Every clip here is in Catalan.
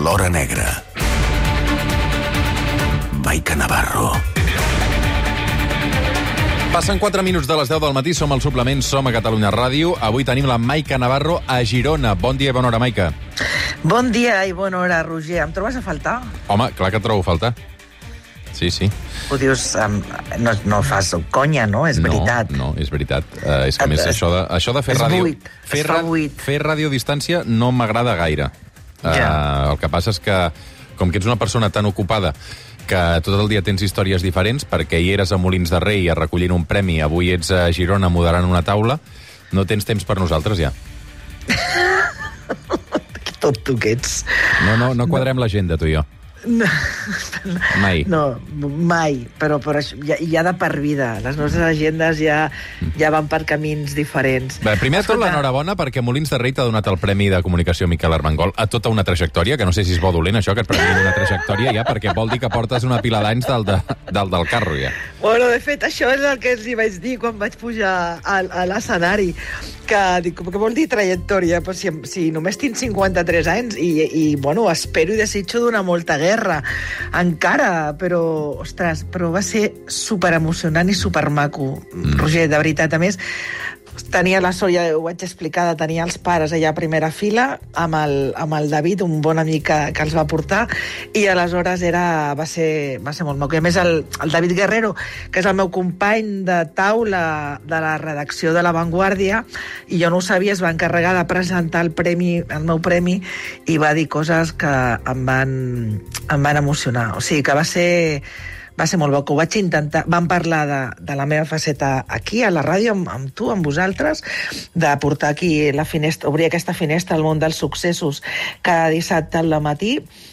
l'hora negra. Maica Navarro. Passen 4 minuts de les 10 del matí, som al Suplement, som a Catalunya Ràdio. Avui tenim la Maica Navarro a Girona. Bon dia i bona hora, Maica. Bon dia i bona hora, Roger. Em trobes a faltar? Home, clar que et trobo a faltar. Sí, sí. Ho dius, no fas conya, no? És veritat. No, és veritat. És que més això de fer ràdio... Fer ràdio a distància no m'agrada gaire. El que passa és que, com que ets una persona tan ocupada que tot el dia tens històries diferents, perquè hi eres a Molins de Rei recollint un premi, avui ets a Girona moderant una taula, no tens temps per nosaltres, ja. Tot tu que ets. No quadrem l'agenda, tu i jo. No. Mai. No, mai. Però això, ja de per vida. Les nostres agendes ja van per camins diferents. Bé, primer de tot, l'enhorabona, perquè Molins de Rei t'ha donat el Premi de Comunicació Miquel Armengol a tota una trajectòria, que no sé si és bo o dolent, això, que et premien una trajectòria, ja, perquè vol dir que portes una pila d'anys dalt del carro, ja. Bueno, de fet, això és el que els hi vaig dir quan vaig pujar a l'escenari, que dic, què vol dir trajectòria? Però si només tinc 53 anys i bueno, espero i desitjo donar molta guerra encara, però, ostres, però va ser superemocionant i supermaco, Roger, de veritat. A més, tenia la sort, ja ho vaig explicar, de tenir els pares allà a primera fila amb el David, un bon amic que els va portar, i aleshores va ser molt maco. I a més el David Guerrero, que és el meu company de taula de la redacció de La Vanguardia, i jo no ho sabia, es va encarregar de presentar el meu premi, i va dir coses que em van emocionar. O sigui que va ser molt bo, que ho vaig intentar. Vam parlar de la meva faceta aquí, a la ràdio, amb tu, amb vosaltres, de portar aquí la finestra, obrir aquesta finestra al món dels successos cada dissabte al matí,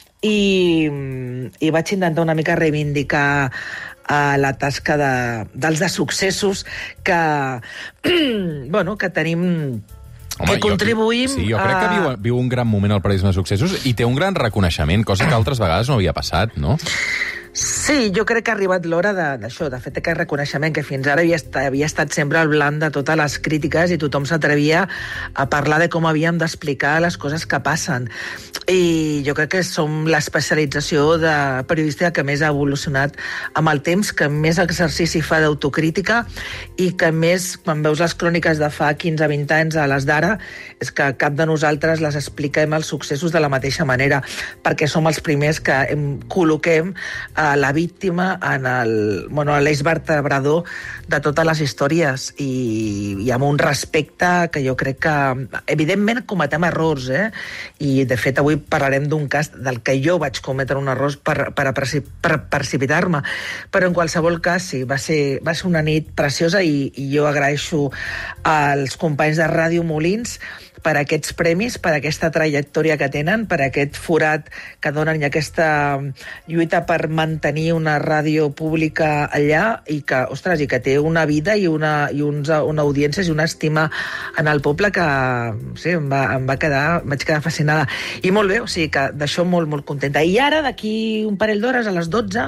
i vaig intentar una mica reivindicar la tasca dels de successos que tenim... Home, que contribuïm... Jo crec que viu un gran moment al Periodisme de Successos i té un gran reconeixement, cosa que altres vegades no havia passat, no? Sí, jo crec que ha arribat l'hora d'això, de fet aquest reconeixement que fins ara havia estat sempre al blanc de totes les crítiques i tothom s'atrevia a parlar de com havíem d'explicar les coses que passen. I jo crec que som l'especialització de periodística que més ha evolucionat amb el temps, que més exercici fa d'autocrítica i que més, quan veus les cròniques de fa 15-20 anys a les d'ara, és que cap de nosaltres les expliquem els successos de la mateixa manera, perquè som els primers que col·loquem la víctima en l'eix vertebrador de totes les històries i amb un respecte que jo crec que evidentment cometem errors, i de fet avui parlarem d'un cas del que jo vaig cometre un error per precipitar-me, però en qualsevol cas sí, va ser una nit preciosa i jo agraeixo als companys de Ràdio Molins per aquests premis, per aquesta trajectòria que tenen, per aquest forat que donen i aquesta lluita per mantenir una ràdio pública allà i que té una vida i una audiència i una estima en el poble que sí, vaig quedar fascinada. I molt bé, o sigui que d'això molt, molt contenta. I ara, d'aquí un parell d'hores, a les 12,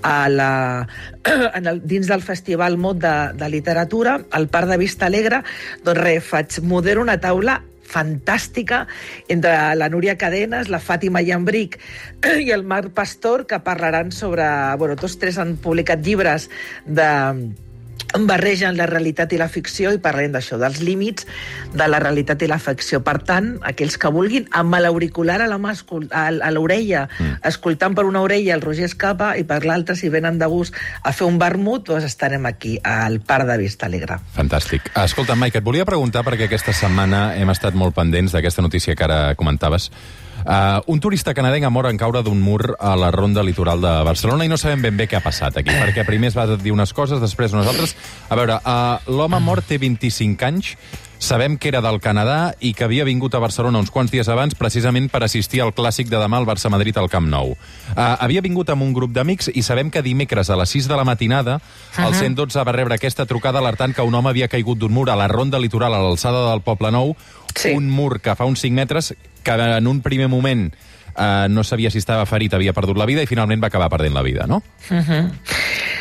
dins del Festival Mot de Literatura, al Parc de Vista Alegre, doncs modero una taula fantàstica entre la Núria Cadenes, la Fàtima Llambric i el Marc Pastor, que parlaran sobre... Tots tres han publicat llibres barregen la realitat i la ficció i parlarem d'això, dels límits de la realitat i la ficció. Per tant, aquells que vulguin, amb l'auricular a la mà, a l'orella, escoltant per una orella el Roger Escapa i per l'altra, si venen de gust a fer un vermut, doncs estarem aquí, al Parc de Vista Alegre. Fantàstic. Escolta, Maica, et volia preguntar, perquè aquesta setmana hem estat molt pendents d'aquesta notícia que ara comentaves. Un turista canadenc ha mort en caure d'un mur a la ronda litoral de Barcelona i no sabem ben bé què ha passat aquí, perquè primer es va dir unes coses, després unes altres. A veure, l'home mort té 25 anys, sabem que era del Canadà i que havia vingut a Barcelona uns quants dies abans precisament per assistir al clàssic de demà al Barça-Madrid al Camp Nou. Havia vingut amb un grup d'amics i sabem que dimecres a les 6 de la matinada el 112 va rebre aquesta trucada alertant que un home havia caigut d'un mur a la ronda litoral a l'alçada del Poble Nou, un mur que fa uns 5 metres, que en un primer moment no sabia si estava ferit, havia perdut la vida i finalment va acabar perdent la vida, no?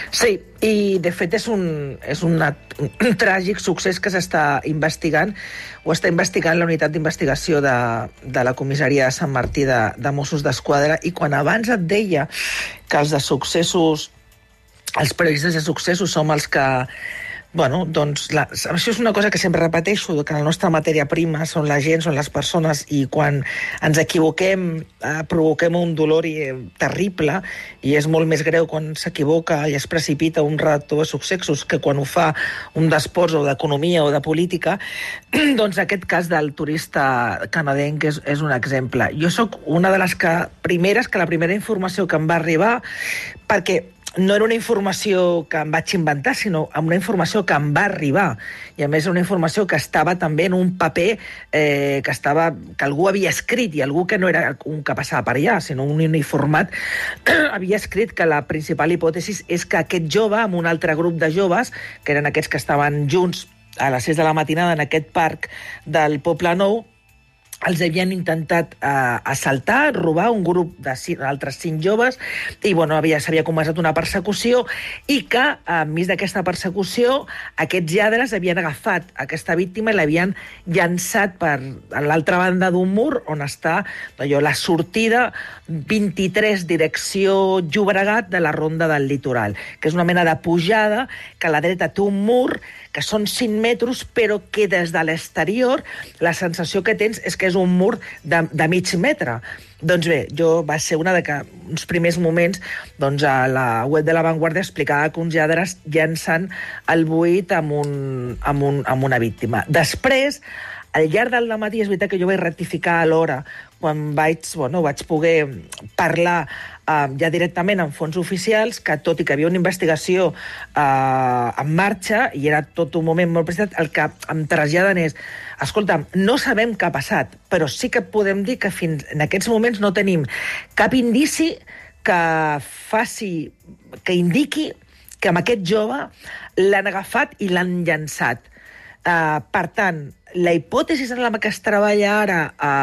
Sí, i de fet és un tràgic succés que s'està investigant, o està investigant la unitat d'investigació de la comissaria de Sant Martí de Mossos d'Esquadra, i quan abans et deia que els de successos, els periodistes de successos som els que... Bueno, doncs això és una cosa que sempre repeteixo, que la nostra matèria prima són la gent, són les persones, i quan ens equivoquem provoquem un dolor terrible, i és molt més greu quan s'equivoca i es precipita un redactor de successos que quan ho fa un d'esports o d'economia o de política. Doncs aquest cas del turista canadenc és un exemple. Jo sóc una de les primeres, que la primera informació que em va arribar, perquè no era una informació que em vaig inventar, sinó una informació que em va arribar. I a més una informació que estava també en un paper que algú havia escrit, i algú que no era un que passava per allà, sinó un uniformat, havia escrit que la principal hipòtesi és que aquest jove, amb un altre grup de joves, que eren aquests que estaven junts a les 6 de la matinada en aquest parc del Poble Nou, els havien intentat assaltar, robar, un grup d'altres 5 joves, i bueno, s'havia començat una persecució, i que, enmig d'aquesta persecució, aquests lladres havien agafat aquesta víctima i l'havien llançat per l'altra banda d'un mur, on està la sortida 23 direcció Llobregat de la Ronda del Litoral, que és una mena de pujada que a la dreta té un mur que són 5 metres, però que des de l'exterior la sensació que tens és que és un mur de mig metre. Doncs bé, va ser una de que uns primers moments, doncs a la web de La Vanguardia explicava que uns lladres llancen al buit amb una víctima. Després, al llarg del dematí, és veritat que jo vaig rectificar a l'hora, quan vaig poder parlar ja directament amb fons oficials, que tot i que hi havia una investigació en marxa, i era tot un moment molt preciat, el que em traslladen és: escolta, no sabem què ha passat, però sí que podem dir que fins en aquests moments no tenim cap indici que indiqui que amb aquest jove l'han agafat i l'han llançat. Per tant, la hipòtesi en la que es treballa ara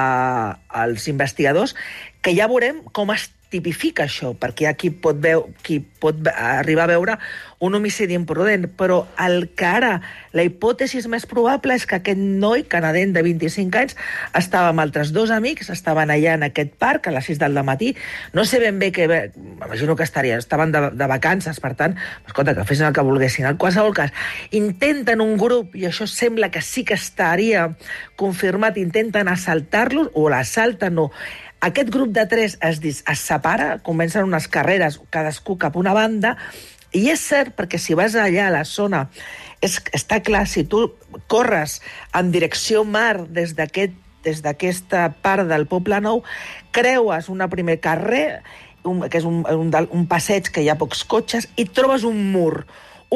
als investigadors, que ja veurem com es tipifica això, perquè hi ha qui pot arribar a veure un homicidi imprudent, però el que ara la hipòtesi més probable és que aquest noi canadenc de 25 anys estava amb altres 2 amics, estaven allà en aquest parc a les 6 del matí, no sé ben bé què, m'imagino que estaven de vacances, per tant, escolta, que fessin el que volguessin. En qualsevol cas, intenten un grup, i això sembla que sí que estaria confirmat, intenten assaltar-los, o l'assalten, o aquest grup de 3 es separa, comencen unes carreres, cadascú cap a una banda, i és cert, perquè si vas allà a la zona, està clar, si tu corres en direcció mar des d'aquesta part del Poble Nou, creues un primer carrer, que és un passeig que hi ha pocs cotxes, i trobes un mur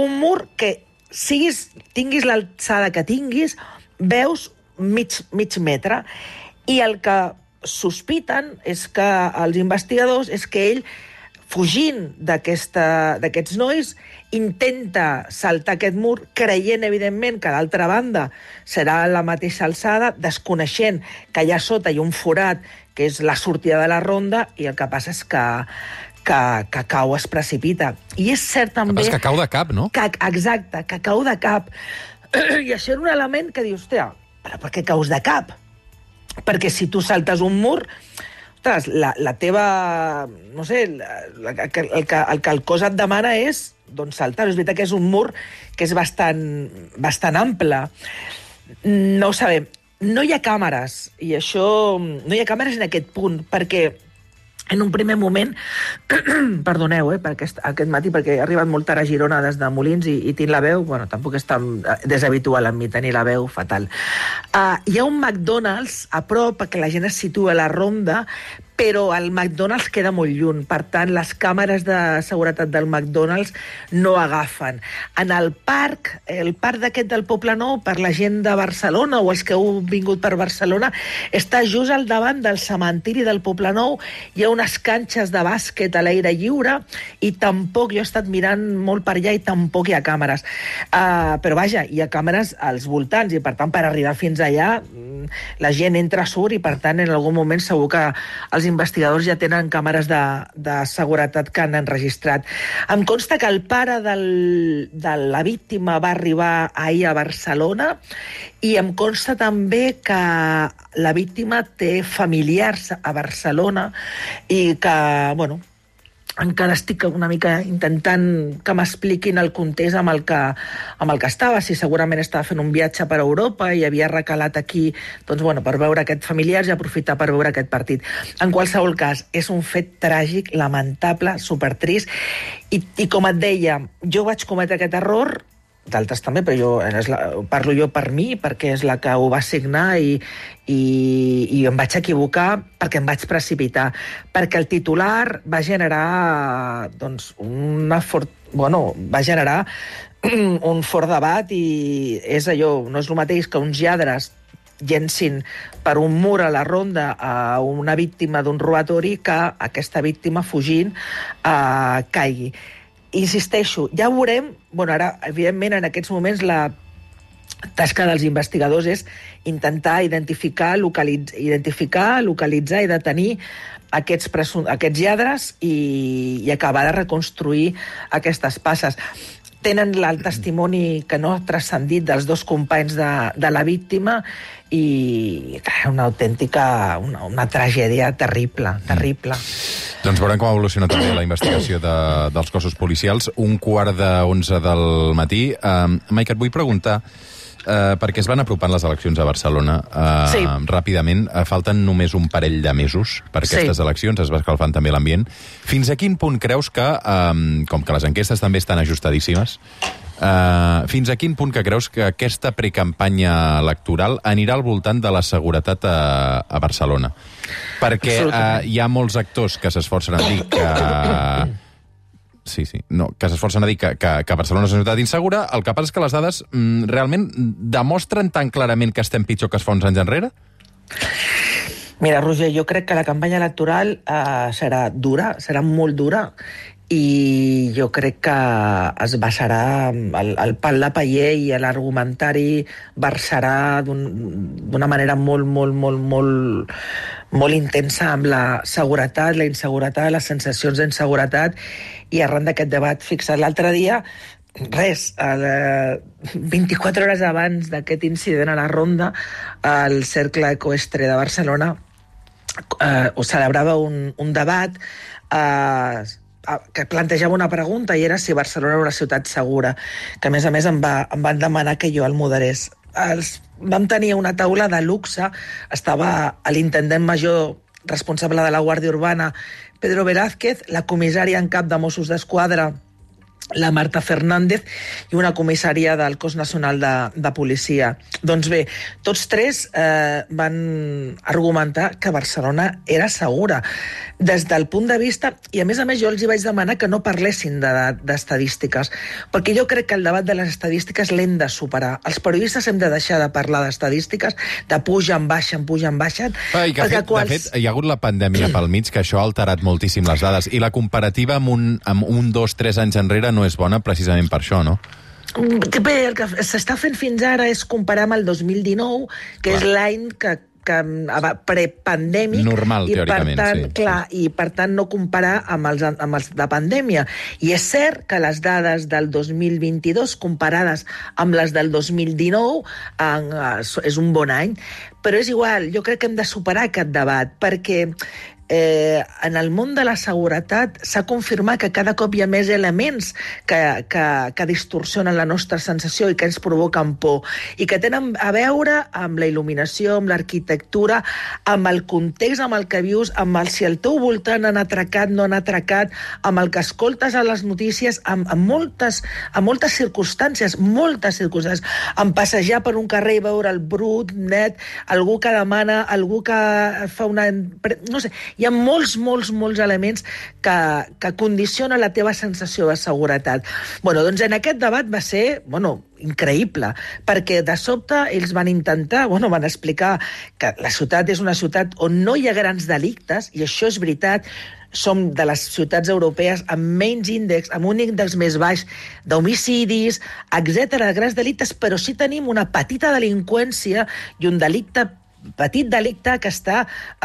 que tinguis l'alçada que tinguis, veus mig metre, i el que sospiten és que els investigadors és que ell, fugint d'aquests nois, intenta saltar aquest mur, creient, evidentment, que a l'altra banda serà la mateixa alçada, desconeixent que allà sota hi ha un forat, que és la sortida de la ronda, i el que passa és que cau, es precipita. I és cert també... Que cau de cap, no? Exacte, que cau de cap. I això era un element que dius, hòstia, però per què caus de cap? Perquè si tu saltes un mur, ostres, la teva... No sé, el que el cos et demana és saltar. És veritat que és un mur que és bastant ample. No ho sabem. No hi ha càmeres, i això... No hi ha càmeres en aquest punt, perquè en un primer moment... Perdoneu, per aquest matí, perquè he arribat molt tard a Girona des de Molins i tinc la veu... Bueno, tampoc és tan deshabitual en mi tenir la veu fatal. Hi ha un McDonald's a prop, perquè la gent es situa a la ronda, però el McDonald's queda molt lluny. Per tant, les càmeres de seguretat del McDonald's no agafen. En el parc d'aquest del Poble Nou, per la gent de Barcelona o els que heu vingut per Barcelona, està just al davant del cementiri del Poble Nou. Hi ha unes canxes de bàsquet a l'aire lliure i tampoc, jo he estat mirant molt per allà i tampoc hi ha càmeres. Però vaja, hi ha càmeres als voltants i per tant per arribar fins allà la gent entra, surt, i per tant en algun moment segur que els investigadors ja tenen càmeres de seguretat que han enregistrat. Em consta que el pare de la víctima va arribar ahir a Barcelona, i em consta també que la víctima té familiars a Barcelona i que, bueno, encara estic una mica intentant que m'expliquin el context amb el que estava, si segurament estava fent un viatge per Europa i havia recalat aquí, doncs, bueno, per veure aquest familiar i aprofitar per veure aquest partit. En qualsevol cas, és un fet tràgic, lamentable, supertrist, i com et deia, jo vaig cometre aquest error, d'altres també, però parlo jo per mi, perquè és la que ho va signar, i em vaig equivocar perquè em vaig precipitar, perquè el titular va generar doncs, va generar un fort debat, i és allò, no és el mateix que uns lladres llencin per un mur a la ronda a una víctima d'un robatori que aquesta víctima fugint caigui. Insisteixo, ja ho veurem. Bueno, ara, evidentment, en aquests moments la tasca dels investigadors és intentar identificar, localitzar i detenir aquests lladres i acabar de reconstruir aquestes passes. Tenen el testimoni que no ha transcendit dels dos companys de la víctima, i una autèntica, una tragèdia terrible. Doncs veurem com evoluciona també la investigació dels cossos policials. 11:15 del matí. Maica, et vull preguntar, perquè es van apropant les eleccions a Barcelona ràpidament. Falten només un parell de mesos per aquestes eleccions, es va escalfant també l'ambient. Fins a quin punt creus que, com que les enquestes també estan ajustadíssimes, fins a quin punt que creus que aquesta precampanya electoral anirà al voltant de la seguretat a Barcelona? Perquè hi ha molts actors que s'esforcen a dir que... que s'esforcen a dir que Barcelona és una ciutat insegura. El que passa és que les dades realment demostren tan clarament que estem pitjor que es fa uns anys enrere? Mira, Roger, jo crec que la campanya electoral serà dura, serà molt dura, i jo crec que es basarà, el pal de paller i l'argumentari versarà d'una manera molt intensa amb la seguretat, la inseguretat, les sensacions d'inseguretat, i arran d'aquest debat fixat l'altre dia, 24 hores abans d'aquest incident a la Ronda, el Cercle Ecoestre de Barcelona celebrava un debat que plantejava una pregunta, i era si Barcelona era una ciutat segura, que a més em van demanar que jo el moderés. Vam tenir una taula de luxe, estava l'intendent major responsable de la Guàrdia Urbana, Pedro Velázquez, la comissària en cap de Mossos d'Esquadra, la Marta Fernández, i una comissària del Cos Nacional de Policia. Doncs bé, tots tres van argumentar que Barcelona era segura des del punt de vista, i a més jo els hi vaig demanar que no parlessin d'estadístiques, perquè jo crec que el debat de les estadístiques l'hem de superar. Els periodistes hem de deixar de parlar d'estadístiques, de pugen, baixen. De fet, hi ha hagut la pandèmia pel mig, que això ha alterat moltíssim les dades, i la comparativa amb un 2-3 anys enrere no és bona precisament per això, no? Bé, el que s'està fent fins ara és comparar amb el 2019, que és l'any que prepandèmic, normal, teòricament, i per tant no comparar amb els de pandèmia. I és cert que les dades del 2022 comparades amb les del 2019 és un bon any, però és igual, jo crec que hem de superar aquest debat, perquè en el món de la seguretat s'ha confirmat que cada cop hi ha més elements que distorsionen la nostra sensació i que ens provoquen por, i que tenen a veure amb la il·luminació, amb l'arquitectura, amb el context amb el que vius, amb si al teu voltant han atracat, no han atracat, amb el que escoltes a les notícies, amb moltes circumstàncies, amb passejar per un carrer i veure el brut, net, algú que demana, algú que fa una... no sé, hi ha molts elements que condicionen la teva sensació de seguretat. Doncs en aquest debat va ser, increïble, perquè de sobte ells van intentar, van explicar que la ciutat és una ciutat on no hi ha grans delictes, i això és veritat. Som de les ciutats europees amb menys índex, amb un índex més baix d'homicidis, etc., de grans delictes, però sí tenim una petita delinqüència i un delicte petit delicte que està,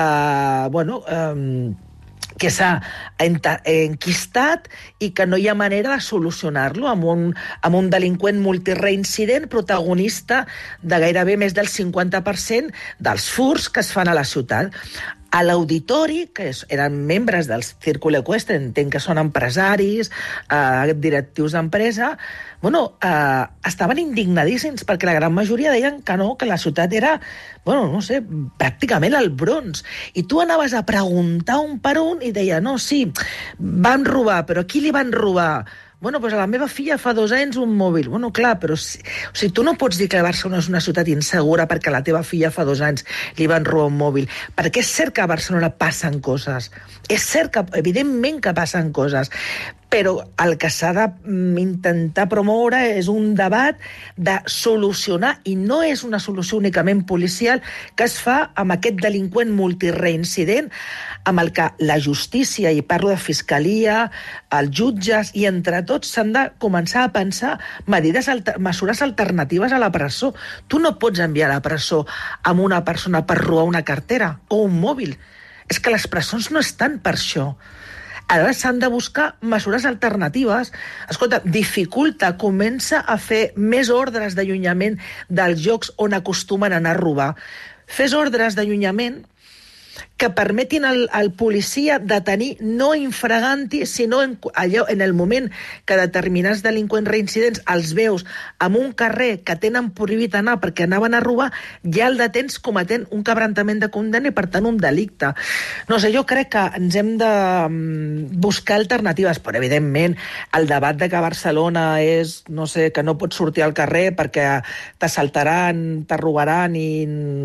que s'ha enquistat i que no hi ha manera de solucionar-lo amb un delinqüent multireincident protagonista de gairebé més del 50% dels furts que es fan a la ciutat. A l'auditori, que eren membres del Círculo Ecuestre, entenc que són empresaris, directius d'empresa, estaven indignadíssims perquè la gran majoria deien que no, que la ciutat era, pràcticament el Bronx. I tu anaves a preguntar un per un i deia, no, sí, van robar, però a qui li van robar? Pues a la meva filla fa 2 anys un mòbil. Clar, però tu no pots dir que Barcelona és una ciutat insegura perquè a la teva filla fa 2 anys li van robar un mòbil. Perquè és cert que a Barcelona passen coses. És cert que, evidentment, que passen coses. Però el que s'ha d'intentar promoure és un debat de solucionar, i no és una solució únicament policial, que es fa amb aquest delinqüent multireincident, amb el que la justícia, i parlo de fiscalia, els jutges, i entre tots s'han de començar a pensar mesures alternatives a la presó. Tu no pots enviar a la presó amb una persona per robar una cartera o un mòbil. És que les presons no estan per això. Ara s'han de buscar mesures alternatives. Escolta, dificulta, comença a fer més ordres d'allunyament dels llocs on acostumen a anar a robar. Fes ordres d'allunyament que permetin al policia detenir no infraganti, sinó en el moment que determinats delinqüents reincidents els veus en un carrer que tenen prohibit anar perquè anaven a robar, ja el detens cometent un quebrantament de condemna i, per tant, un delicte. Jo crec que ens hem de buscar alternatives, però, evidentment, el debat de que Barcelona és, que no pots sortir al carrer perquè t'assaltaran, te robaran i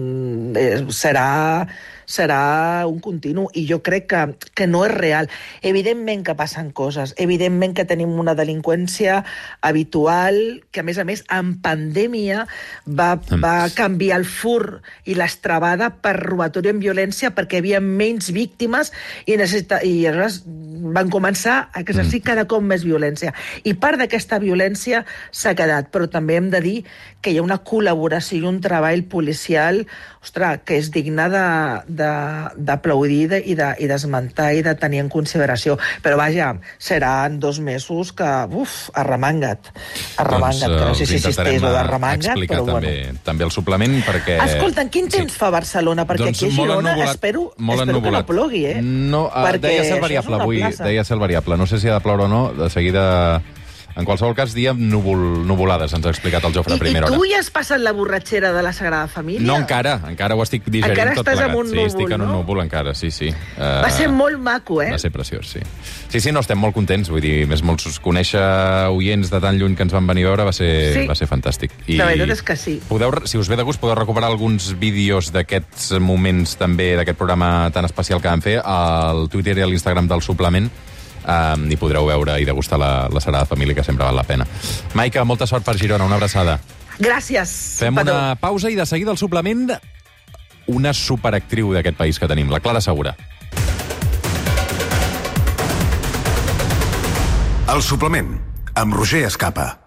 serà un continu, i jo crec que no és real. Evidentment que passen coses, evidentment que tenim una delinqüència habitual, que a més, en pandèmia va canviar el fur i l'estrabada per robatori en violència perquè hi havia menys víctimes i aleshores van començar a exercir cada cop més violència. I part d'aquesta violència s'ha quedat, però també hem de dir que hi ha una col·laboració i un treball policial, que és digne d'aplaudir i d'esmentar i de tenir en consideració. Però vaja, seran 2 mesos que, arremanga't, que no sé si existeix o d'arremanga't, però bueno. També el suplement, perquè... Escolta, quin temps fa a Barcelona? Perquè aquí a Girona espero que no plogui, eh? No, deia ser variable avui, deia ser variable. No sé si ha de ploure o no, de seguida... En qualsevol cas, dia nuvolades, ens ha explicat el Jofre a primera hora. I tu ja has passat la borratxera de la Sagrada Família? No, encara ho estic digerint tot plegat. Encara estàs en un núvol, no? Sí, estic en un núvol encara, sí. Va ser molt maco, eh? Va ser preciós, sí. Sí, no, estem molt contents, vull dir, més molts conèixer oients de tan lluny que ens van venir a veure va ser fantàstic. La veritat és que sí. Si us ve de gust, podeu recuperar alguns vídeos d'aquests moments també, d'aquest programa tan especial que vam fer, al Twitter i a l'Instagram del suplement, i podreu veure i degustar la Sagrada Família, que sempre val la pena. Maica, molta sort per Girona, una abraçada. Gràcies. Fem una pausa i de seguida al suplement una superactriu d'aquest país que tenim, la Clara Segura. El suplement, amb Roger Escapa.